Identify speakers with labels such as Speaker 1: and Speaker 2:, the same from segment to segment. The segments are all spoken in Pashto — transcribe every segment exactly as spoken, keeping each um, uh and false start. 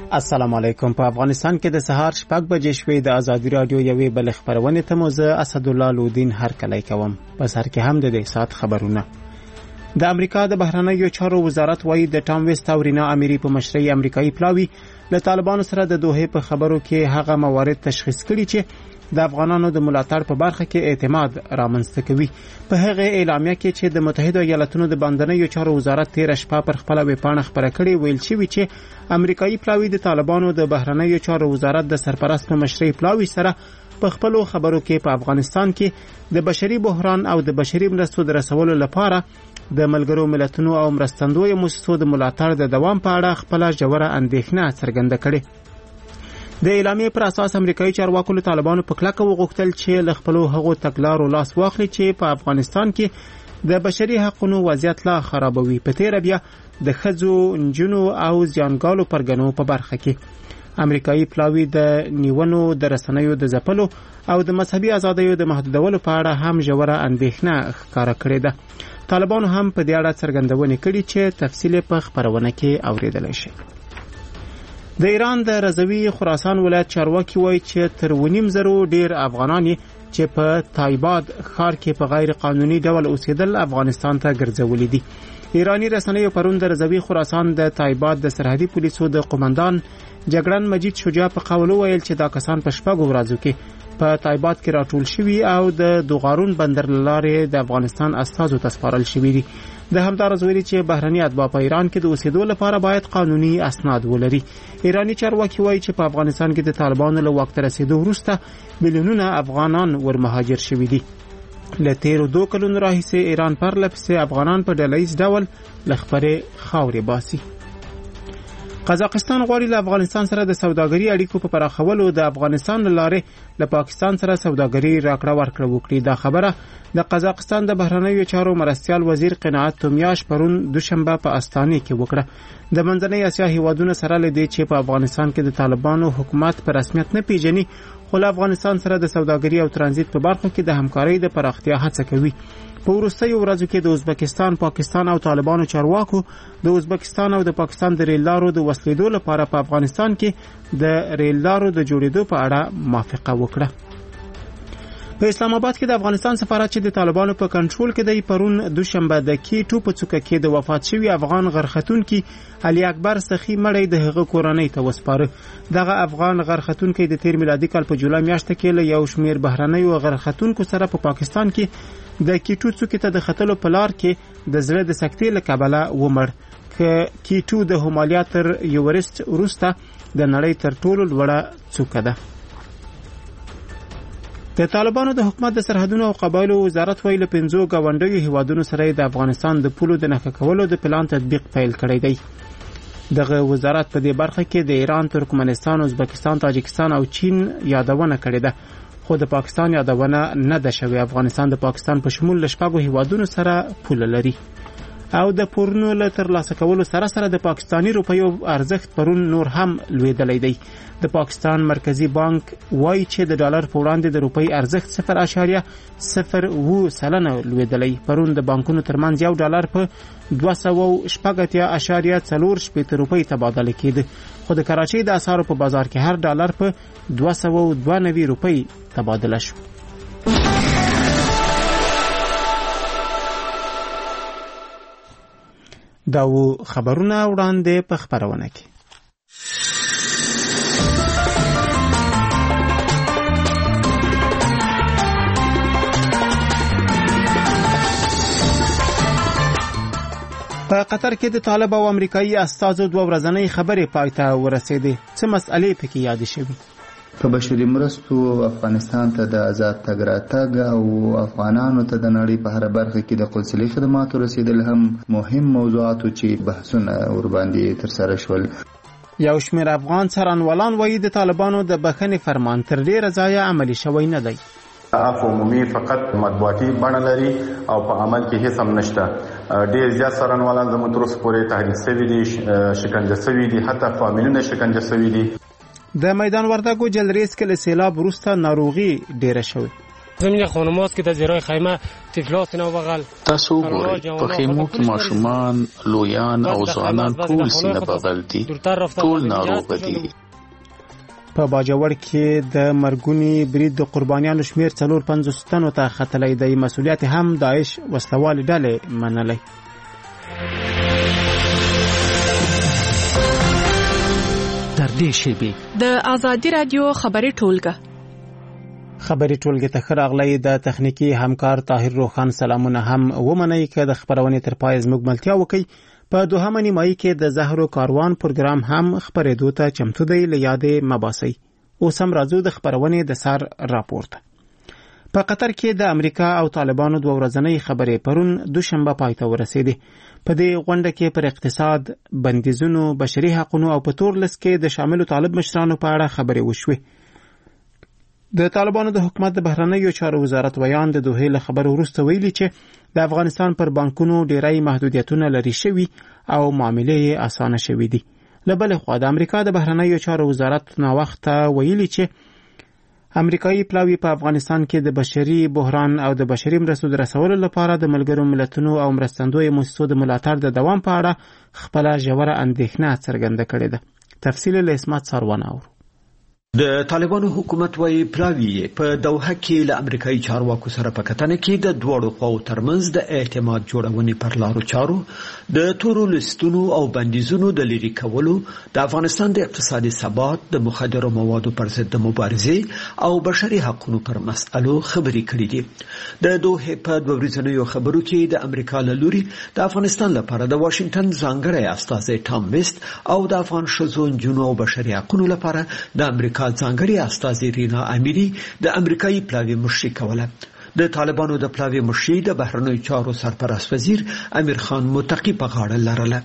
Speaker 1: السلام علیکم. په افغانستان کې د سهار شپږ بجې شوې د ازادي رادیو یوې بل خبرونه ته مو زه اسدالله لودین هر کلی کوم. په سر کې هم د دې سات خبرونه. د امریکا د بهرنیو چارو وزارت وایي د ټام ویسټ او رینا اميري په مشرۍ امریکایي پلاوی له طالبانو سره د دوحې په خبرو کې هغه موارد تشخیص کړي چې د افغانانو د ملاتړ په برخه کې اعتماد رامنځته کوي. په هغه اعلامیه کې چې د متحده ایالاتونو د بندنیو چارو وزارت تیر شپه پر خپل ویبپاڼه خبره کړې ویل شوی چې امریکایي پلاوی د طالبانو د بهرنیو چارو وزارت د سرپرست په مشرۍ پلاوی سره په خپل خبرو کې په افغانستان کې د بشري بحران او د بشري مرستو د رسولو لپاره د ملګرو ملتونو او مرستندوی موسسو د ملاتړ د دوام په اړه خپل ژوره اندېښنه څرګنده کړې. د اعلامیې پر اساس امریکایي چارواکو له طالبانو په کلکه وغوښتل چې له خپل هغو تګلارو لاس واخلي چې په افغانستان کې د بشري حقوقو وضعیت لا خرابوي. په تیر بیا د ښځو، نجونو او ځانګالو پرګنو په برخه کې امریکایي پلاوی د نیونو د رسنیو د ځپلو او د مذهبي ازادیو د محدودولو په اړه هم ژوره اندېښنه ښکاره کړې ده. طالبانو هم په دې اړه څرګندونه کړې چې تفصیل په خبرونه کې اوریدل شي. د ایران د رضوی خراسان ولایت چارواکي وایي چې تر ونیم زرو ډیر افغانان چې په تایباد ښار کې په غیر قانوني ډول اوسېدل افغانستان ته ګرځولي دي. ایرانی رسنیو پرون د رضوی خراسان د تایباد د سرحدي پولیسو د قومندان جګړن مجید شجاع په قول ویل چې دا کسان په شپږو ورځو کې په تایباد کې راټول شوي او د دوغارون بندر لارې د افغانستان استازو ته سپارل شوي دي. د همدارس ویلي چې بهرني اتباع په ایران کې د اوسېدو لپاره باید قانوني اسناد ولري. ایرانی چارواکي وایي چې په افغانستان کې د طالبانو له واک ته رسیدو وروسته میلیونونه افغانان ورمهاجر شوي دي. له تیرو دوه کلونو راهیسې ایران پرله پسې افغانان په ډلهییز ډول له خپلې خاورې باسي. قزاقستان غواړي له افغانستان سره د سوداګري اړیکو په پراخولو د افغانستان لاره له پاکستان سره سوداګري راکړه ورکړه وکړي. دا خبره د قزاقستان د بهرنیو چارو مرستیال وزیر قناعت تومیاش پرون دوشنبه په استانه کې وکړه. د منځنۍ اسیا هیوادونو سره لدی چې په افغانستان کې د طالبانو حکومت په رسمیت نه پیژني خو له افغانستان سره د سوداګري او ترانزیت په برخه کې د همکارۍ د پراختیا هڅه کوي. په وروستیو ورځو کې د ازبکستان، پاکستان او طالبانو چارواکو د ازبکستان او د پاکستان د ریل لارو د وسلیدو لپاره په افغانستان کې د ریل لارو د جوړېدو په اړه موافقه وکړه. په اسلام آباد کې د افغانستان سفارت چې د طالبانو په کنټرول کې دی پرون دوشنبه د کیټو په څوکه کې د وفات شوی افغان غرختونکي علي اکبر سخی مړی د هغه کورنۍ ته وسپاره. دغه افغان غرختونکي د تیر میلادي کال په جولای میاشت کې له یو شمیر بهرنیو غرختونکو سره په پا پاکستان کې د کیټو څوکې ته د خطلو په لار کې د زړه د سکتې له کبله ومړ. که کیټو د همالیا تر یوریسټ وروسته د نړۍ تر ټولو لوړه څوکه ده. د طالبانو د حکومت د سرحدونو او قبایلو وزارت ویل پنځو گاونډیو هیوادونو سره د افغانستان د پولو د نښه کولو د پلان تطبیق پیل کړی دی. دغه وزارت په دې برخه کې د ایران، ترکمنستان، ازبکستان، تاجکستان او چین یادونه کړې ده خو د پاکستان یادونه نه ده شوې. افغانستان د پاکستان په شمول شپږو هیوادونو سره پوله لري او د پورونو له ترلاسه کولو سره سره د پاکستانی روپیو ارزښت پرون نور هم لوېدلی دی. د پاکستان مرکزی بانک وایي چې د ډالر په وړاندې د روپۍ ارزښت صفر اعشاریه صفر اوه سلنه لوېدلی. پرون د بانکونو ترمنځ یو ډالر په دوه سوه شپږ اتیا اعشاریه څلور شپېته روپۍ تبادله کېده خو د کراچۍ د اسعارو په بازار کې هر ډالر په دوه سوه دوه نوي روپۍ تبادله شو. دا و خبرونه وړاندې په خبرونه کې. په قطر کې د طالب او امریکایي استازو دوه ورځنۍ خبرې پای ته ورسېدې. څه مسئلې پکې یادې شوې؟
Speaker 2: په بشري مرستو افغانستان ته د آزاد تګ راتګ او افغانانو ته د نړۍ په هر برخه کې د قونسلي خدماتو رسیدل هم مهم موضوعاتو چې بحثونه ورباندې ترسره شول.
Speaker 1: یو شمېر افغان څارنوالان وایي د طالبانو د بخښنې فرمان تر ډېره ځایه عملي شوی نه دی.
Speaker 3: عفو عمومي فقط مطبوعاتي بڼه لري او په عمل کې هیڅ هم نشته. ډېر زیات څارنوالان زموږ تر اوسه پورې تحریک شوي دي، شکنجه شوي دي، حتی فامیلونه شکنجه شوي دي.
Speaker 1: د میدان وردګو جلریز کې له سیلاب وروسته ناروغي ډیره شوې.
Speaker 4: زمین خانم‌هاست که در زیرای خیمه طفلات اینا بغل
Speaker 5: تاسو ګورئ په خیمو کې ماشومان لویان او ځوانان ټول سینه بغل دي ټول ناروغ دي.
Speaker 1: په باجوړ کې د مرګونی برید د قربانیانو شمیر څلور پنځوس تنو ته ختلې دی. مسؤلیت هم داعش وسلوال ډلې منلې.
Speaker 6: در دې شیبه
Speaker 7: د آزادی رادیو خبري ټولګه
Speaker 1: خبري ټولګه ته راغلی د تخنیکی همکار طاهر روخان سلامونه هم ومنئ که د خبرونې تر پای زموږ ملتیا وکي. په دوهمه نیمایي کې د زهرو کاروان پروګرام هم خبرېدو ته چمتو دی. له یادې مباسي اوس هم راځو د خبرونې د سر راپورته. په قطر کې د امریکا او طالبانو دوه ورځنۍ خبرې پرون دوشنبه پای ته ورسېدې. په دې غونډه کې پر اقتصاد، بندیزونو، بشري حقوقو او په تورلس کې د شاملو طالب مشرانو په اړه خبرې وشوې. د طالبانو د حکومت د بهرنیو چارو وزارت ویان د دوه له خبرو وروسته ویلي چې د افغانستان پر بانکونو ډېری محدودیتونه لري شوي او معاملې اسانه شوي دي. له بلې خوا د امریکا د بهرنیو چارو وزارت ناوخته ویلي چې امریکایي پلاوی په افغانستان کې د بشري بحران او د بشري مرستو د رسولو لپاره د ملګرو ملتونو او مرستندوی مؤسسو د ملاتړ د دوام په اړه خپله ژوره اندېښنه څرګنده کړې ده. تفصیل له اسمت ساروان اورو.
Speaker 6: د طالبانو حکومت وايي پلاوی په دوحه کې له امریکایي چارواکو سره په کتنه کې د دوړو خواو ترمنځ د اعتماد جوړونې پر لارو چارو د تورو لستونو او بندیزونو د لري کولو، د افغانستان د اقتصادي ثبات، د مخدرو موادو پر ضد مبارزې او بشري حقوقو پر مسألو خبرې کړې دي. د دوحه په دوه ورځنیو خبرو کې د امریکا له لوري د افغانستان لپاره د واشنگټن ځانګړی استازی ټام ویست او د افغان ښځو، نجونو او بشري حقوقو لپاره د امریکا ځانګړي استازي رینا امیری د امریکایي پلاوی مشري کوله. د طالبانو د پلاوی مشري د بهرنیو چارو سرپرست وزیر امیر خان متقی په غاړه لرله.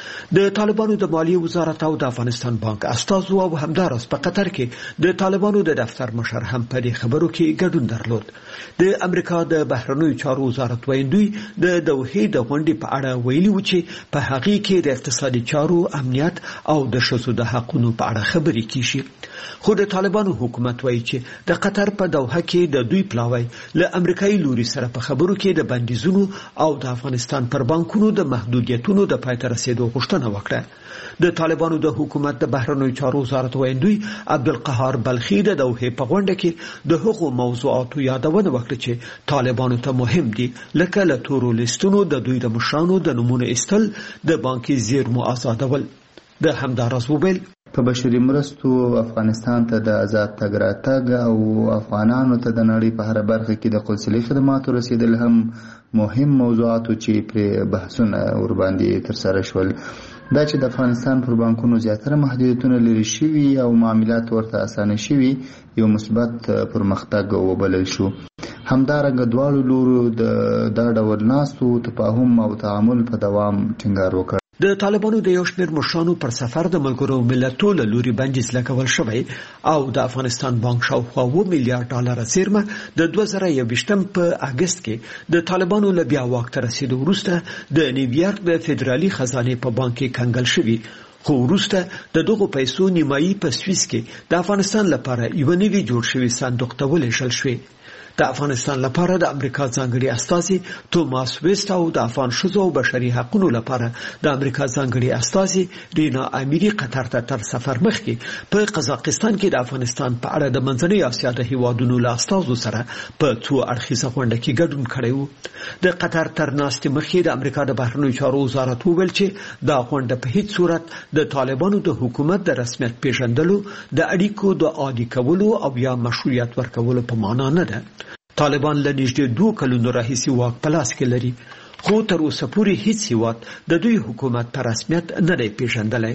Speaker 6: د طالبانو د مالیې وزارت او د افغانستان بانک استازو او همداراز په قطر کې د طالبانو د دفتر مشر هم په دې خبرو کې ګډون درلود. د امریکا د بهرنیو چارو وزارت ویندوی د دوحې د غونډې په اړه ویلي و چې په هغه کې د اقتصادي چارو، امنیت او د ښځو د حقوقو په اړه خبرې کیږي. خو د طالبانو حکومت وایي چې د قطر په دوحه کې د دوی پلاوی له امریکایي لوري سره په خبرو کې د بندیزونو او د افغانستان پر بانکونو د محدودیتونو د پای ته رسیدو غوښتنه وکړه. د طالبانو د حکومت د بهرنیو چارو وزارت ویندوی عبدالقهار بلخی د دوحه په غونډه کې د هغو موضوعاتو یادونه وکړه چې طالبانو ته مهم دي، لکه له تورو لیستونو د دوی د مشرانو د نمونه ایستل، د بانکي زیرمو آزادول. د همداراز وویل
Speaker 2: په بشري مرستو افغانستان ته د آزاد تګ راتګ او افغانانو ته د نړۍ په هر برخه کې د قونسلي خدماتو رسیدل هم مهم موضوعاتو چې پر بحثونه ورباندې ترسره شول. دا چې د افغانستان پر بانکونو زیاتره محدودیتونه لري شوي او معاملات ورته اسانه شوي یو مثبت پرمختګ وبلل شو. همدارنګه دواړو لورو د دا ډول ناستو تفاهم او تعامل په دوام ټینګار وکړ.
Speaker 6: د طالبانو د یو شمېر مشرانو پر سفر د ملګرو ملتونو له لوري بندیز لګول شوی او د افغانستان بانک شاوخوا اووه میلیارډ ډالر زیرمه د دوه زره یوویشتم په اګست کې د طالبانو له بیا واک ته رسیدو وروسته د نیویارک د فدرالي خزانې په بانک کې کنګل شوی. خو وروسته د دغو پیسو نیمایي په سویس کې د افغانستان لپاره یو نوی جوړ شوی صندوق ته ولېږل شوی. د افغانستان لپاره د امریکا ځانګړي استازي توماس ویست او د افغان ښځو او بشري حقوقو لپاره د امریکا ځانګړي استازي رینا امیری قطر ته تر سفر مخکې په قزاقستان کې د افغانستان په اړه د منځنۍ اسیا د هیوادونو له استازو سره په څو اړخیزه غونډه کې ګډون کړی و. د قطر تر ناستې مخکې د امریکا د بهرنیو چارو وزارت وویل چې دا غونډه په هیڅ صورت د طالبانو د حکومت د رسمیت پیژندلو، د اړیکو د عادي کولو او یا مشروعیت ورکولو په معنا نه ده. طالبان له نږدې دوه کلونو راهیسې واک په لاس کې لري، خو تر اوسه پورې هیڅ هیواد د دوی حکومت په رسمیت نه دی پیژندلی.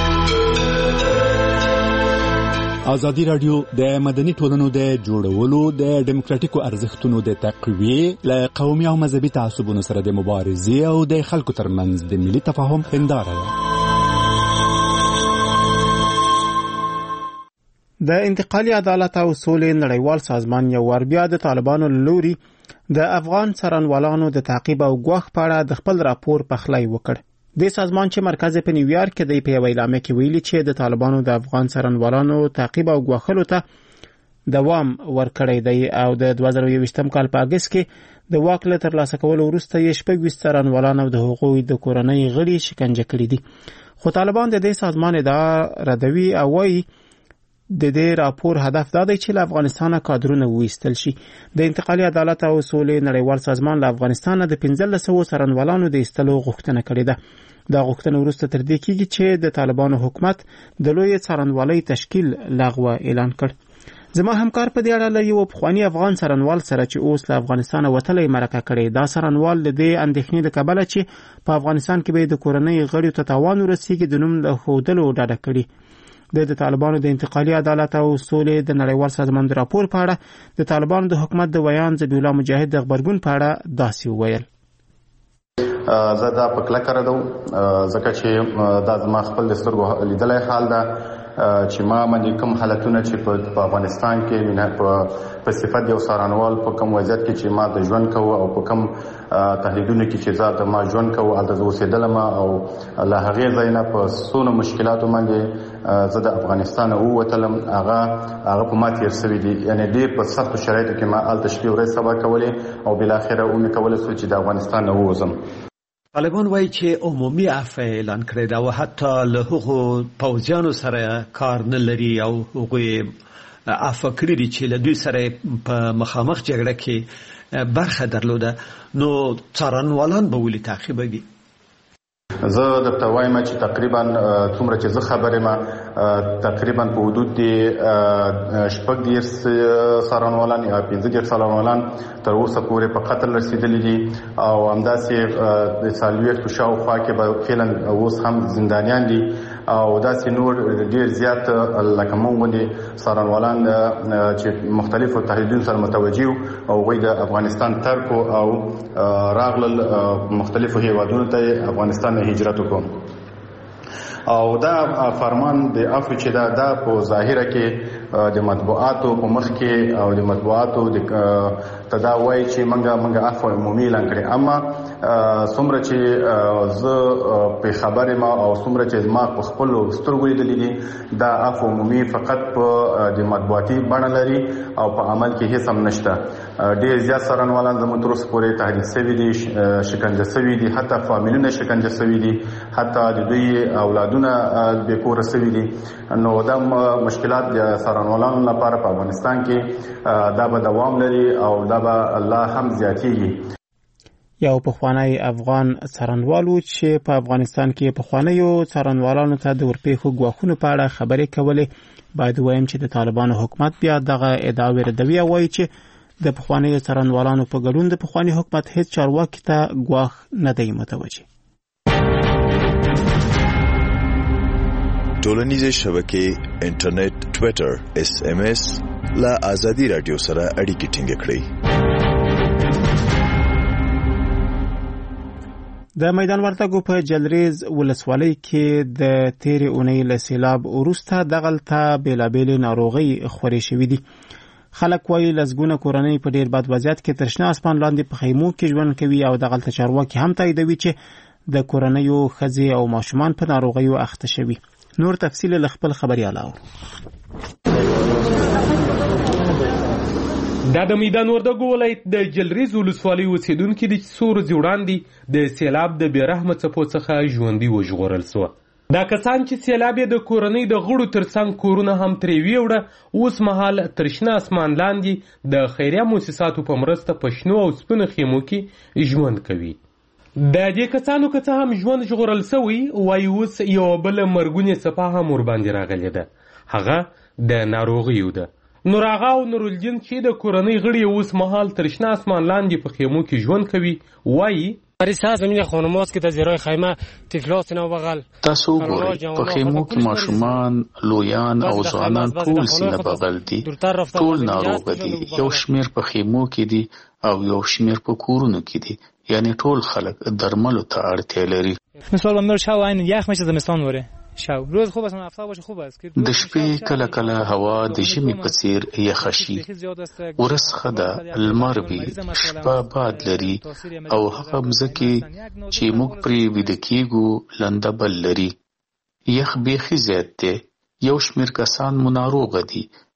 Speaker 8: ازادي رادیو د مدني ټولنو د جوړولو، د ډیموکراټیکو ارزښتونو د تقویې، له قومي او مذهبي تعصبونو سره د مبارزې او د خلکو ترمنځ د ملي تفاهم هنداره ده.
Speaker 1: د انتقالي عدالت او سولې نړیوال سازمان یو ور بیا د طالبانو لوري د افغان څارنوالانو د تعقیب او ګواښ په اړه د خپل راپور پخلی وکړ. د سازمان چې مرکز په نیویارک کې د په اعلامیه کې ویلي چې د طالبانو د افغان څارنوالانو تعقیب او ګواښلو ته دوام ورکړی دی او د دوه زره یوویشتم کال په اګست کې د واک له ترلاسه کولو وروسته یې شپږ ویشت څارنوالان او د هغوی د کورنۍ غړي شکنجه کړي دي. خو طالبان د دې سازمان ادعا ردوي او وایي د دې راپور هدف دا دی چې له افغانستانه کادرونه وایستل شي. د انتقالي عدالت او سولې نړیوال سازمان له افغانستانه د پنځلس سوه څارنوالانو د ایستلو غوښتنه کړې ده. دا غوښتنه وروسته تر دې کېږي چې د طالبانو حکومت د لویې څارنوالۍ تشکیل لغوه اعلان کړ. زما همکار په دې اړه له یو پخواني افغان څارنوال سره چې اوس له افغانستانه وتلی مرکه کړې. دا څارنوال د دې اندېښنې د کبله چې په افغانستان کې به د کورنۍ غړیو ته تاوان ورسیږي د نوم له ښودلو ډډه کړې. د طالبانو د انتقالي عدالت او سولې د نړیوال سازمان د راپور په اړه د طالبانو د حکومت د ویان ذبیح الله مجاهد د غبرګون په اړه داسې وویل.
Speaker 3: زه دا په کلکه ردوم ځکه چې دا زما خپل د سترګو لیدلی حال ده چې ما باندې کوم حالتونه چې په افغانستان کې په صفت یو څارنوال په کوم وضعیت کې چې ما د ژوند کوو او په کوم تهدیدونو کې چې زه د ما ژوند کوو هلته زه اوسېدلم او له هغې ځای نه په څونه مشکلاتو باندې زه د افغانستانه ووتلم هغه هغه په ما تېر سوي دي. یعنې ډېر په سختو شرایطو کې ما هلته شپې ورځ سبا کولې او بالاخره ومې کولی سو چې د افغانستان نه ووځم.
Speaker 6: طالبان وایي چې عمومي عفو اعلان کړی ده او حتی له هغو پوځیانو سره کار نه لري او هغوی عفو کړي دي چې له دوی سره په مخامخ جګړه کې برخه درلوده. نو څارنوالان به ولې تعقیبوي؟
Speaker 3: زه درته وایم چې تقریبا څومره چې زه خبر یم تقریبا په حدود د شپږ دېرش څارنوالان یا پنځه دېرش څارنوالان تر اوسه پورې په قتل رسېدلي دي او همداسې د څلوېښتو شاوخوا کې به فعلا اوس هم زندانیان دي او داسې نور ډېر زیات لکه موږ غوندې څارنوالان چې مختلفو تهدیدونو سره متوجه وو او هغوی د افغانستان ترک او راغلل مختلفو هیوادونو ته افغانستان نه هجرت وکړو. او دا فرمان د عفو چې دا دا په ظاهره کې د مطبوعاتو په مخ کې او د مطبوعاتو د تداوی چې منګه منګه عفو عمومي اعلان کړي، اما څومره چې زه په خبرې ما او څومره چې ما په خپل سترګو لیدلې دي دا عفو عمومي فقط په د مطبوعاتي بڼه لري او په عمل کې هیڅ هم نشته. ډېر زیات څارنوالان زموږ تر اوسه پورې تهدید سوي دي، شکنجه سوي دي، حتی فامیلونه شکنجه سوي دي، حتی د دوی اولادونه بې کوره سوي دي. نو دا مشکلات د څارنوالانو لپاره په افغانستان کې دا به دوام لري او دا به الله هم زیاتېږي.
Speaker 1: یو پخوانی افغان څارنوال و چې په افغانستان کې پخوانیو څارنوالانو ته د ورپېښو ګواښونو په اړه خبرې کولې. باید ووایم چې د طالبانو حکومت بیا دغه ادعاوې ردوي او وایي چې د پخوانیو څارنوالانو په ګډون د پخواني حکومت هیڅ چارواکي ته ګواښ نه دی متوجه.
Speaker 9: ټولنیزې شبکې، انټرنیټ، ټویټر، اس ام اس لا آزادي رادیو سره اړیکې ټینګ کړئ.
Speaker 1: د میدان وردګو په جلریز ولسوالۍ کې د تیرې اونۍ له سیلاب وروسته دغلته بېلابېلې ناروغۍ خورې شوې دي. خلک وایي لسګونه کورنۍ په ډېر بد وضعیت کې تر شنه اسمان لاندې په خیمو کې ژوند کوي او دغلته چارواکي هم تاییدوي چې د کورنیو ښځې او ماشومان په ناروغیو اخته شوي. نور تفصیل له خپل خبريال اورو.
Speaker 10: دا د میدان وردګو ولایت د جلریز ولسوالۍ اوسیدونکي دي چې څو ورځې وړاندې د سیلاب د بې رحمه څپو څخه ژوندي وژغورل سوه. دا کسان چې سیلاب یې د کورنۍ د غړو ترڅنګ کورونه هم ترې ویوړه، اوس مهال تر شنه اسمان لاندې د خیریه مؤسساتو په مرسته په شنو او سپینو خیمو کې ژوند کوي. د دې کسانو که څه هم ژوند ژغورل سوی، وایي اوس یوه بله مرګونې څپه هم ورباندې راغلې ده، هغه د ناروغیو ده. نور آغا او نورالدین چې د کورنۍ غړي اوس مهال تر شنه اسمان لاندې په خیمو کې ژوند کوي، وایي
Speaker 5: تاسو وګورئ په خیمو کې ماشومان، لویان او ځوانان ټول سینه بغل دي، ټول ناروغ دي. یو شمیر په خیمو کې دي او یو شمیر په کورونو کې دي، یعنی ټول خلک درملو ته اړتیا لري.
Speaker 11: مثلا من شاو عین یخ میشه زمستان وره شاو روز خوب است، هفته باشه خوب است.
Speaker 5: د شپې کله کله هوا د ژمي په څیر یخه شي، ورځ ښه ده، لمر وي، شپه باد لري او هغه مځکې چې موږ پرې ویده کېږو لنده بل لري. یخ بیخي زیات دی. یو شمیر کسان مو ناروغه دي،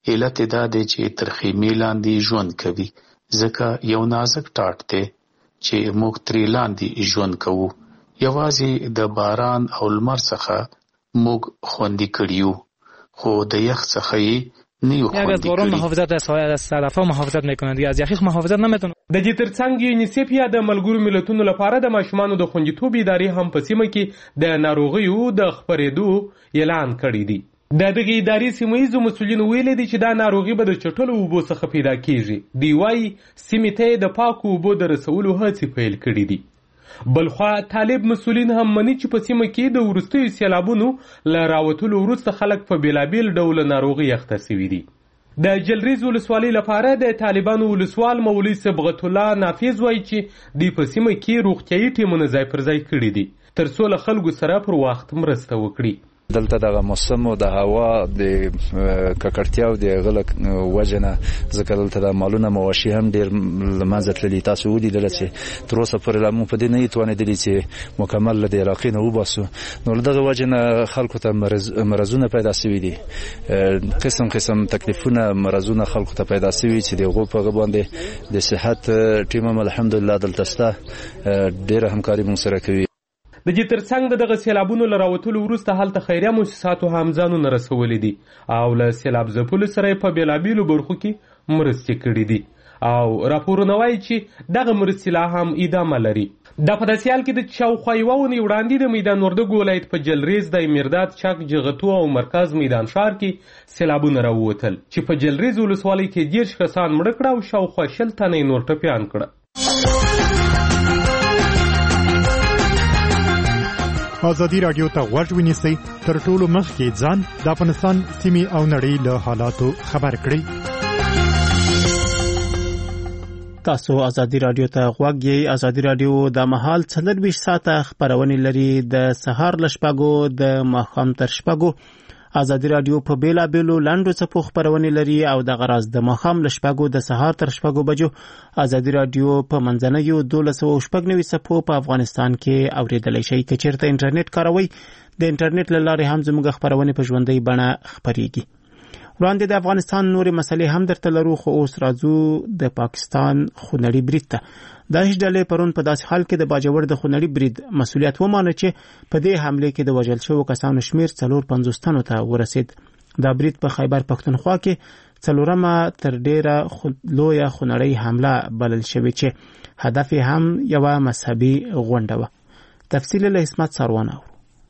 Speaker 5: علت دا دی چې تر خیمې لاندې ژوند کوي، ځکه یو نازک ټاټ دی چې موږ ترې لاندې ژوند کوو. یوازې د باران او لمر څخه موږ خوندي کړي یو، خو د یخ څخه یې نه یو خوندي
Speaker 11: از باران محافظت از از صدفا محافظت میکنند، دیگه از یخ محافظت نمیتونند.
Speaker 10: د دې ترڅنګ یونیسف یا د ملګرو ملتونو لپاره د ماشومانو د خوندیتوب ادارې هم په سیمه کې د ناروغیو د خپرېدو اعلان کړی دی. د دغې ادارې سیمه ییزو مسؤلینو ویلي دي چې دا ناروغي به د چټلو اوبو څخه پیدا کیږي. دوی وایي سیمې ته یې د پاکو اوبو د رسولو هڅې پیل کړي دي. بلخوا طالب مسؤلین هم مني چې په سیمه کې د وروستیو سیلابونو له راوتلو وروسته خلک په بېلابېل ډوله ناروغي اخته سوي دي. د جلریز ولسوالۍ لپاره د طالبانو ولسوال مولوي صبغت الله نافذ وایي چې دوی په سیمه کې روغتیایي ټیمونه ځای پر ځای کړي دي تر څو له خلکو سره پر وخت مرسته وکړي.
Speaker 12: دلته دغه موسم او د هوا د ککړتیا او د غلق وجنه ځکه دلته د مالونه مواشي هم ډیر لمازه تللی. تاسو ولیدل چې تر اوسه پورې لا مو په دې نه توانېدلی چې مکمل له عراقي نه وباسو، نو دغه وجنه خلکو ته مرز مرزونه پیدا شوي دي، قسم قسم تکلیفونه مرزونه خلکو ته پیدا شوي چې دغه په غوښباندې د صحت ټیم هم الحمدلله دلته ستا ډیره همکاري مون سره کوي.
Speaker 10: د دې ترڅنګ د دغه سیلابونو له راوتلو وروسته هلته خیریه موسساتو هم ځانونه رسولي دي او له سیلاب ځپلو سره یې په بېلابېلو برخو کې مرستې کړي دي او راپورونه وایي چې دغه مرستې لا هم ادامه لري. دا په داسې حال کې د شاوخوا یوه اونۍ وړاندې د میدان وردګو ولایت په جلریز د مرداد چک جغتو او مرکز میدان ښار کې سیلابونه راووتل چې په جلریز ولسوالۍ کې دېرش کسان مړه کړه او شاوخوا شل تنه یې نور ټپیان کړه.
Speaker 13: ازادي راډیو ته غوږ ونیسئ، تر ټولو مخکې ځان د افغانستان سیمې او نړۍ له حالاتو خبر کړئ.
Speaker 1: تاسو ازادي راډیو ته غوږ یې. ازادي راډیو د مهال څلرویشت ساعته خبرونه لري، د سهار له شپږو د ماښام تر شپږو. ازادي راډیو په بیلابېلو لنډو څپو خبرونه لري او د غرض د ماښام له شپږو د سهار تر شپږو بجو. ازادي راډیو په منځنیو دولس سوه شپږ نوي څپو په افغانستان کې اوریدلی شئ. که چیرته انټرنیټ کاروئ د انټرنیټ له لارې هم زموږ خبرونه په ژوندۍ بڼه خپریږي. وړاندې د افغانستان نورې مسلې هم درته لرو، خو اوس راځو د پاکستان خونړي برید ته. داعش ډلې پرون په داسې حال کې د باجوړ د خونړي برید مسؤلیت ومانه چې په دې حمله کې د وژل شوو کسانو شمیر څلور پنځوس تنو ته ورسید. دا برید په خیبر پښتونخوا کې څلورمه تر ډیره لویه خونړۍ حمله بلل شوې چې هدف هم یوه مذهبي غونډه وه. تفصیل له اسمت سروانه.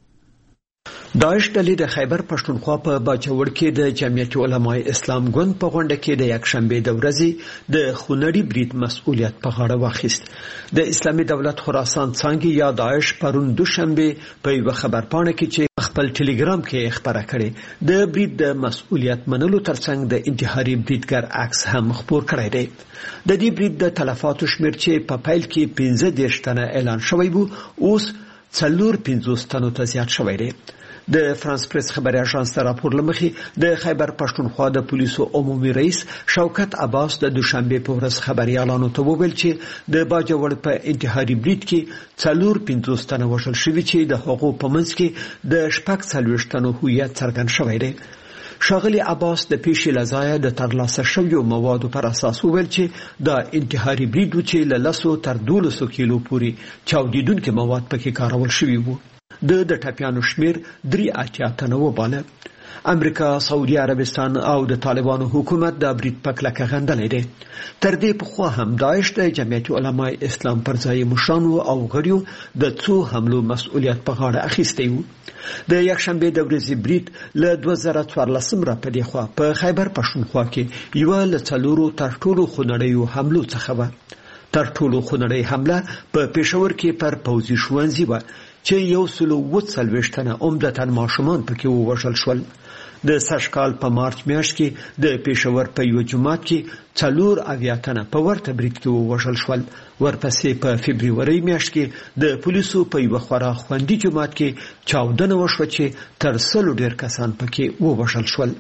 Speaker 6: داعش ډلې د خیبر پښتونخوا په باجوړ کې د جمعیت علماء اسلام ګوند په غونډه کې د یکشنبه د ورځې د خونړي برید مسؤلیت په غاړه واخیست. د اسلامي دولت خراسان څانګې یا داعش پرون دوشنبه په یو خبرپاڼه کې چې خپل ټلګرام کې خبره کړې د برید د مسؤلیت منلو ترڅنګ د انتحاري بریدګر عکس هم خپور کړی دی. د دې برید د تلفاتو شمیر چې په پیل کې پنځه دېرش تنه اعلان شوی وو اوس څلور پنځوس تنو ته زیات شوی دی. د فرانس پریس خبري اژانس راپور لمخې د خیبر پښتونخوا د پولیسو عمومي رئیس شوکت عباس د دوشنبه په ورځ خبريالانو ته وویل چې د باجوړ په انتحاري برید کې څلور پنځوس تنه وژل شوي چې د حقوق په منځ کې د شپږ څلوېښت تنو هویت څرګند شوی دی. شاغلی عباس د پیښې لزایه د ترلاسه شویو موادو پر اساس وویل چې د انتحاري برید چې له لسو تر دولسو کیلو پورې چاودیدونکي مواد پکې کارول شوي وو. د د ټپیانو شمیر درې اتیا تنه وباله. امریکا، سعودي عربستان او د طالبانو حکومت د برید په کلکه غندلې دي. تر دې پخوا هم داعش د جمعیت علماء اسلام پر ځای مشرانو او غړیو د څو حملو مسؤلیت په غاړه اخیستی وو. د یکشنبه د ورځې برید له دوه زره څوارلسم را په دې خوا په خیبر پښتونخوا کې یو له څلورو تر ټولو خونړیو حملو څخه و. تر ټولو خونړۍ حمله په پېښور کې پر پوځي ښوونځي و چې یو سلو اووه څلوېښت تنه عمدتاً ماشومان پکې ووژل شول. د سږ کال په مارچ میاشت کې د پېښور په یو جومات کې څلور اویا تنه په ورته برید کې ووژل شول. ورپسې په فبرورۍ میاشت کې د پولیسو په یو خورا خوندي جومات کې چاودنه وشوه چې تر سلو ډیر کسان پکې ووژل شول.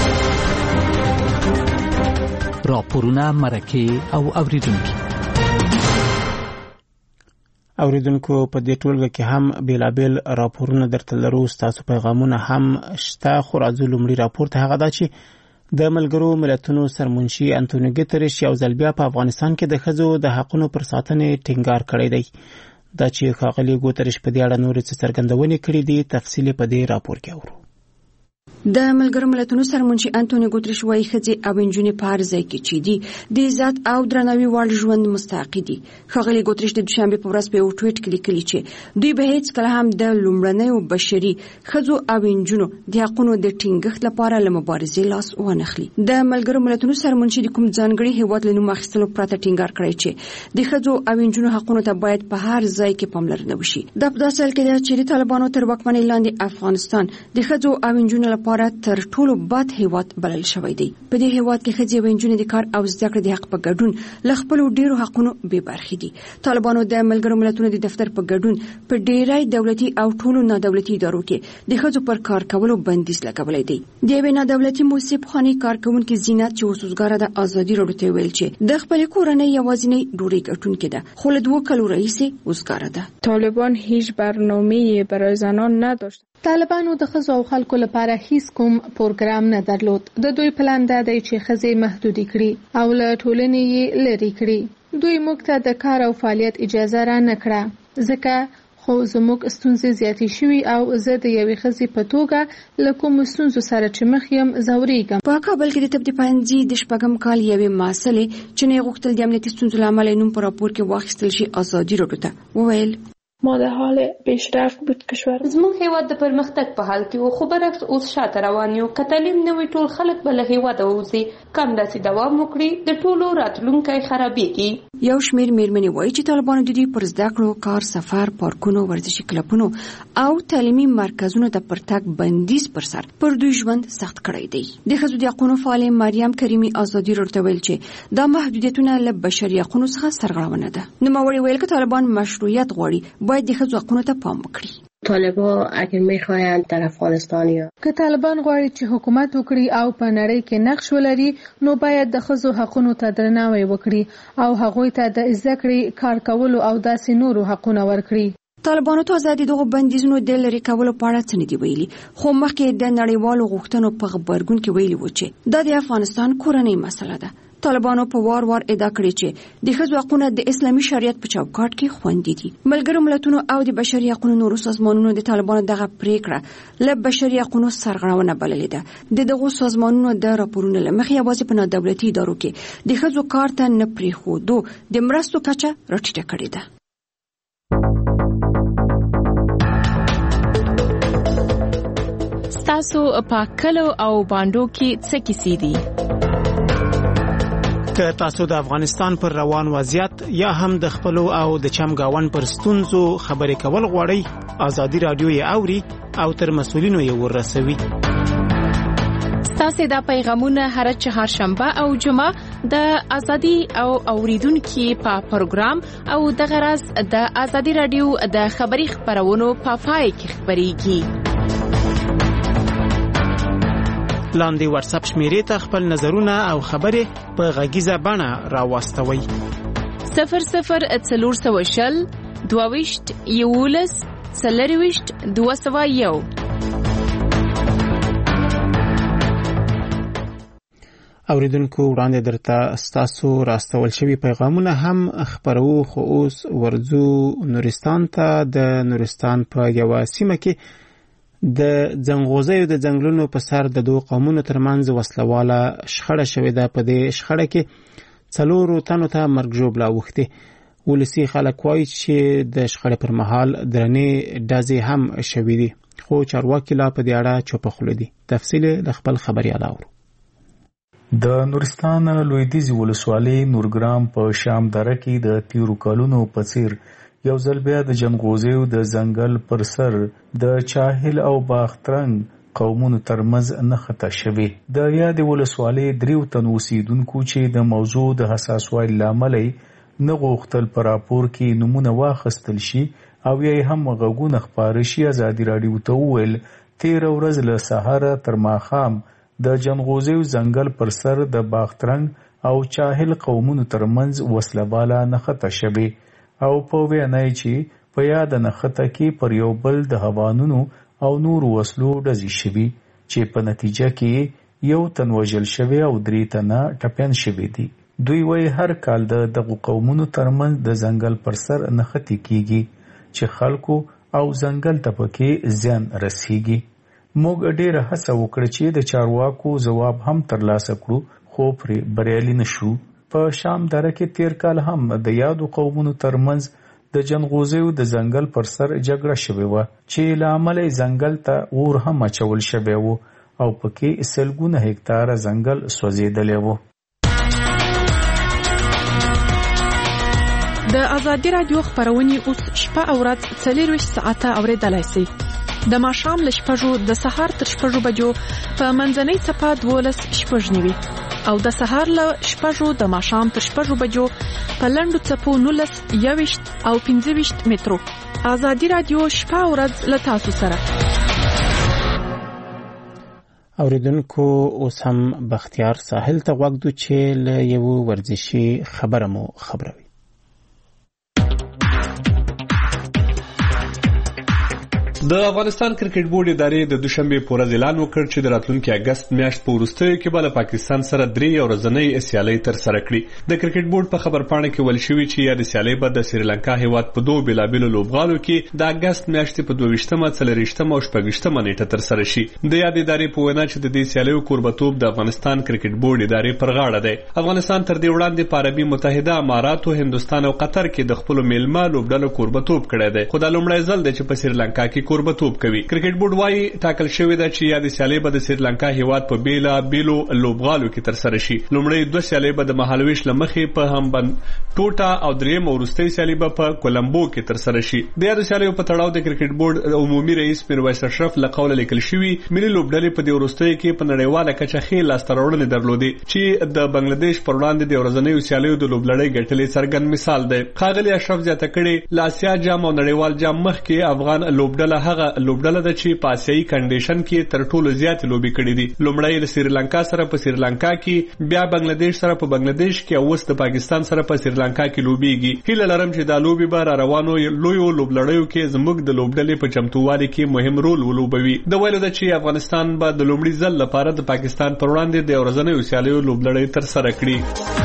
Speaker 14: راپورونه، مرکې او اوریدونکي
Speaker 1: اوریدونکو په دې ټولګه کې هم بیلابیل راپورونه درته لرو. ستاسو پیغامونه هم شته، خو راځو لومړی راپور ته. هغه دا چې د ملګرو ملتونو سرمنشي انټونیو ګوتریش یو ځل بیا په افغانستان کې د ښځو د حقونو پر ساتنې ټینګار کړی دی. دا چې ښاغلي ګوتریش په دې اړه نورې څه څرګندونې کړې دي، تفصیل په دې راپور کې اورو.
Speaker 15: د ملګرو ملتونو سرمنشي انټونیو ګوتریش وايي ښځې او نجونې په هر ځای کې چې دي د عزت او درناوي وړ ژوند مستحق دي. ښاغلي ګوتریش د دوشنبې په ورځ په یو ټویټ کې لیکلي چې دوی به هیڅکله هم د لومړنیو بشري ښځو او نجونو د حقونو د ټینګښت لپاره له مبارزې لاس ونخلي. د ملګرو ملتونو سرمنشي د کوم ځانګړي هیواد له نوم اخیستلو پرته ټینګار کړی چې د ښځو او نجونو حقونو ته باید په هر ځای کې پاملرنه وشي. دا په داسې حال کې ده چې د طالبانو تر واکمنۍ لاندې افغانستان د ښځو او نجونو لپاره تر ټولو بد هیواد بلل شوی دی. په دې هیواد کې ښځې او نجونې د کار او زده کړې د حق په ګډون له خپلو ډیرو حقونو بې برخې دي. طالبانو د ملګرو ملتونو د دفتر په ګډون په ډیری دولتي او ټولو نادولتي ادارو کې د ښځو پر کار کولو بندیز لګولی دی. د یوې نادولتي موسسې پخواني کارکوونکې زینت چې اوس وزګاره ده ازادي راډیو ته ویل چې د خپلې کورنۍ یوازینۍ ډوډۍ ګټونکې ده، خو له دوو کلو راهیسې وزګاره ده.
Speaker 16: طالبان هیچ برنامه‌ای برای زنان نداشت.
Speaker 17: طالبانو د ښځو او خلکو لپاره هیڅ کوم پروګرام نه درلود. د دوی پلان دا دی چې ښځې محدودې کړي او له ټولنې یې لرې کړي. دوی موږ ته د کار او فعالیت اجازه را نه کړه، ځکه خو زموږ ستونزې زیاتې شوي او زه د یوې ښځې په توګه له کومو ستونزو سره چې مخ یم ځورېږم.
Speaker 15: په کابل کې د طب د پوهنځي د شپږم کال یوې محصلې چې نه غوښتل د امنیتي ستونزو له امله نوم په راپور کې واخیستل شي ازادي راډیو ته وویل
Speaker 16: ما در حال پیشرفت بود کشور.
Speaker 18: زموږ هیواد د پرمختګ په حال کې و، خو برعکس اوس شاته روان یو. که تعلیم نه وي ټول خلک به له هیواده ووځي. کم داسې دوام وکړي د ټولو راتلونکی خرابېږي.
Speaker 15: یو شمېر مېرمنې وایي چې طالبانو د دوی پر زده کړو، کار، سفر، پارکونو، ورزشي کلبونو او تعلیمي مرکزونو ته پر تګ بندیز پر سر پر دوی ژوند سخت کړی دی. د ښځو د حقونو فعالې مریم کریمي ازادي راډیو ته ویل چې دا محدودیتونه له بشري حقونو څخه سرغړونه ده. نوموړې ویل که طالبان مشروعیت غواړي باید د ښځو حقونو ته پام وکړي.
Speaker 19: طالبان اگر میخواهند در افغانستان یا
Speaker 17: که طالبان غواړي چې حکومت وکړي او په نړۍ کې نقش ولري، نو باید د ښځو حقونو ته درناوی وکړي او هغوی ته د زده کړې، کار کولو او داسې نورو حقونه ورکړي.
Speaker 15: طالبانو تازه د دغو بندیزونو د لرې کولو په اړه څه نه دي ویلي، خو مخکې د نړیوالو غوښتنو په غبرګون کې ویلي و چې دا د افغانستان کورنۍ مسله ده. طالبانو په وار وار ادعا کړې چې د ښځو حقونه د اسلامي شریعت په چوکاټ کې خوندي دي. ملګرو ملتونو او د بشري حقوقو نورو سازمانونو د طالبانو دغه پریکړه له بشري حقوقو سرغړونه بللې ده. د دغو سازمانونو د راپورونو له مخې یوازې په نادولتي ادارو کې د ښځو کار ته نه پرېښودو د مرستو کچه راټیټه کړې ده.
Speaker 7: ستاسو په کلو او باندو کې څه کیسې دي؟
Speaker 1: که تاسو د افغانستان پر روان وضعیت یا هم د خپلو او د چمګاون پر ستونزو خبرې کول غواړئ، ازادي راډیو یې اوري او تر مسؤلینو یې ورسوي.
Speaker 7: ستاسو دا پیغامونه هر چهارشنبه او جمعه د ازادي او اوریدونکو په پروګرام او د غرض د ازادي راډیو د خبري خبرونو په پای کې خبريږي.
Speaker 1: لاندې واتس اپ شمیرې ته خپل نظرونه او خبرې په غږیزه بڼه راوستوي.
Speaker 7: صفر صفر څلور سوه شل دوه ویشت یولس څلرویشت دوه سوه یو.
Speaker 1: اوریدونکو وړاندې درته ستاسو راستول شوي پیغامونه هم خبرو، خو اوس ورځو نورستان ته. د نورستان په یوه سیمه کې د ځنغوزیو د ځنګلونو په سر د دوه قومونو ترمنځ وسلواله شخړه شوې ده. په دې شخړه کې څلورو تنو ته مرګ ژوبله اوښتې. ولسي خلک وایي چې د شخړې پر مهال درنې ډزې هم شوې دي، خو چارواکي لا په دې اړه چوپه خوله دي. تفصیل له خپل خبریال اورو.
Speaker 20: د نورستان لویدیځ ولسوالۍ نورګرام په شام دره کې د تیرو کلونو په څیر یو ځل بیا د جنغوزیو د ځنګل پر سر د چاهل او باخترنګ قومونو ترمنځ نښته شوې. د یادې ولسوالۍ دریو تنو اوسېدونکو چې د موضوع د حساسوالي له امله نه غوښتل په راپور کې نومونه واخیستل شي او یا هم غږونه خپاره شي، ازادي راډیو ته وویل تېره ورځ له سهاره تر ماښام د جنغوزیو ځنګل پر سر د باخترنګ او چاهل قومونو ترمنځ وسلواله نښته شوې او په وینا چې په یاد نښته کې پر یو بل د هوانونو او نور وسلو ډزې شوي چې په نتیجه کې یو تن وژل شوی او درې تنه ټپیان شوي دي. دوی وایي هر کال د دغو قومونو ترمنځ د ځنګل پر سر نښتې کیږي چې خلکو او ځنګل ته پکې زیان رسیږي. موږ ډېره هڅه وکړه چې د چارواکو ځواب هم ترلاسه کړو خو پرې بریالي نشو. په شام دره کې تیر کال هم د یادو قومونو ترمنځ د جنغوزیو د ځنګل پر سر جګړه شوې وه چې له امله یې ځنګل ته اور هم اچول شوی و او پکې سلګونه هکتاره ځنګل سوځېدلی و.
Speaker 7: د ازادي راډیو خپرونې اوس شپه او ورځ څلورویشت ساعته اورېدلی سئ. د ماښام له شپږو د سهار تر شپږو بجو په منځنۍ څپه دولس شپږ نوي او د سهار له شپږو د ماښام تر شپږو بجو په لنډو څپو نولس یوویشت او پنځه ویشت مترو. ازادي راډیو شپه او ورځ له تاسو سره.
Speaker 1: اوریدونکو اوس هم بختیار ساحل ته غوږ دو چې له یو ورزشي خبره مو خبروي.
Speaker 10: د افغانستان کرکټ بورډ ادارې د دوشنبه په ورځ اعلان وکړ چې د راتلونکي اگست میاشت په وروستیو کې به له پاکستان سره درې ورځنۍ سیالۍ ترسره کړي. د کرکټ بورډ په خبرپاڼه کې ویل شوی چې یاد سیالۍ به د سریلانکا هیواد په دوه بیلابیلو لوبغالو کې د اگست میاشتې په دوه ویشتمه، څلرویشتمه او شپږویشتمه نیټه ترسره شي. د یاد ادارې په وینا چې د دې سیالیو کوربتوب د افغانستان کرکټ بورډ ادارې پر غاړه دی. افغانستان تر دې وړاندې په عربي متحده اماراتو، هندوستان او قطر کې د خپل میلمه لوبډلو کوربتوب کړی دی، خو دا لومړی ځل دی چې په سریلانکا کې کوربتوب کوي. کرکټ بورډ وايي ټاکل شوی دی چې یاد سیالۍ به د سریلانکا هیواد په بیلا بیلو لوبغالو کې ترسره شي. لومړی دوه سیالۍ به د مهالویش لمخې په همبند ټوټا او دریم وروستۍ سیالۍ به په کولمبو کې ترسره شي. د یاد سیالیو په تړاو د کرکټ بورډ عمومي رئیس میرویس اشرف له قوله لیکل شوی ملي لوبډلې په دې وروستیو کې په نړیواله کچه ښې لاسته راوړنې درلودې چې د بنگلاديش پر وړاندې د ورځنیو سیالیو د لوبلړۍ ګټلې څرګند مثال دی. ښاغلي اشرف زیاته کړې له اسیا جام او نړیوال جام مخکې افغان لوبډله هغه لوبډله ده چې په آسیایي کنډیشن کې تر ټولو زیات لوبي کړې دي. لومړی له سریلانکا سره په سریلانکا کې، بیا بنگلاديش سره په بنگلاديش کې او اوس د پاکستان سره په سریلانکا کې لوبيږي. هیله لرم چې دا لوبي به را روانو لویو لوبلړیو کې زموږ د لوبډلې په چمتووالي کې مهم رول ولوبوي. د ویلو ده چې افغانستان به د لومړي ځل لپاره د پاکستان پر وړاندې د ورځنیو سیالیو لوبلړۍ ترسره کړي.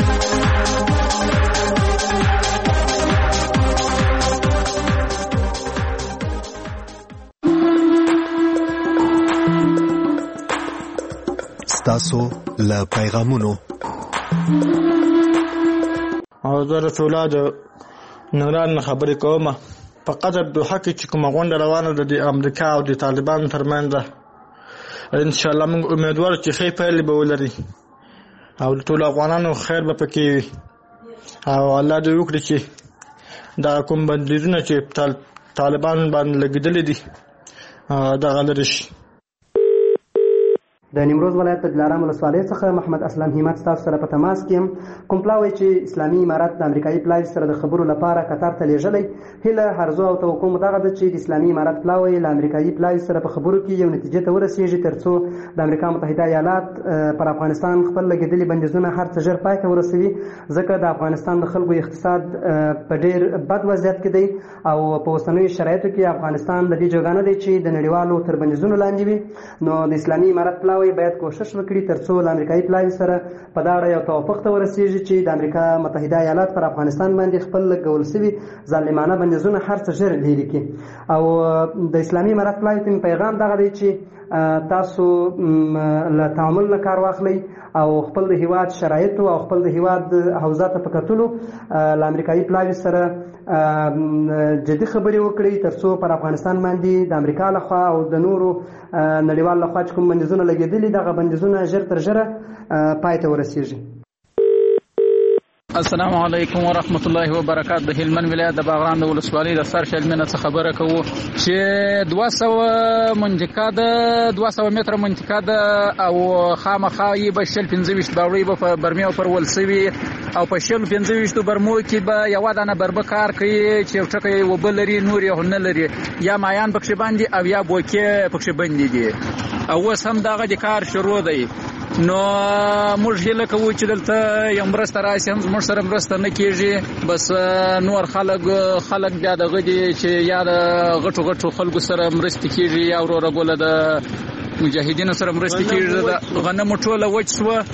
Speaker 21: تاسو له پیغامونو
Speaker 22: او زه رسول الله د ننګرهار نه خبرې کوم. په قطر دوحه کې چې کومه غونډه روانه ده د امریکا او د طالبانو ترمنځ ده، انشاءالله موږ امیدوار چې ښې پایلې به ولري او د ټولو افغانانو خیر به پکې وي او الله دې وکړي چې دا کوم بندیزونه چې طالبان باندې لګېدلي دي دغه لرې شي.
Speaker 23: د نیمروز ولایت د دلارام ولسوالۍ څخه محمد اسلام همت تاسو سره په تماس کې یم. کوم پلاوی چې اسلامي امارات د امریکایي پلاوی سره د خبرو لپاره قطر ته لیږلی، هیله هرزو او توقع مو دغه ده چې د اسلامي امارات پلاوی له امریکایي پلاوی سره په خبرو کې یو نتیجې ته ورسیږي تر څو د امریکا متحده ایالات پر افغانستان خپل لګېدلي بندیزونه هر څه ژر پای ته ورسوي، ځکه د افغانستان د خلکو اقتصاد په ډېر بد وضعیت کې دی او په اوسنیو شرایطو کې افغانستان د دې جوګه نه دی چې د نړیوالو تر بندیزونو لاندې وي. نو د اسلامي امارات پلاوی باید کوشش وکړي تر څو له امریکایي پلاوی سره په دا اړه یو توافق ته ورسیږي چې د امریکا متحده ایالات پر افغانستان باندې خپل لګول شوي ظالمانه بندیزونه هر څه ژر لرې کړي. او د اسلامي امارات پلاوی ته پیغام دغه دی چې تاسو له تعامل نه کار واخلئ او خپل د هیواد شرایطو او خپل د هیواد حوزه ته په کتلو له امریکایي پلاوی سره جدي خبرې وکړي تر څو پر افغانستان باندې د امریکا لخوا او د نورو نړیوال لخوا چې کوم بندیزونه لګېدلي دغه بندیزونه ژر تر ژره پای ته ورسیږي.
Speaker 24: السلام علیکم ورحمت الله وبرکاته. د هلمند ولایت د باغران د ولسوالۍ د سر شلمنه څخه خبره کوو چې دوه سوه منطقه ده، دوه سوه متره منطقه ده او خامخا یې به شل پنځه ویشت باوړۍ به په برمې وپرول سوي او په شلو پنځه ویشتو برمو کې به یوه دانه بربه کار کوي چې یو ټکی اوبه لري، نور یې نه لري، یا مایان پکښې باندې او یا بوکې پکښې بندې دي او اوس هم دغه د کار شروع دی. نو موږ هیله کوو چې دلته یو مرسته راشي، هم زموږ سره مرسته نه کېږي، بس نور خلک خلک بیا دغه دي چې یا د غټو غټو خلکو سره مرستې کېږي یا وروره ګوله د مجاهدینو سره مرسته کیږي د غنمو ټوله وچ سوه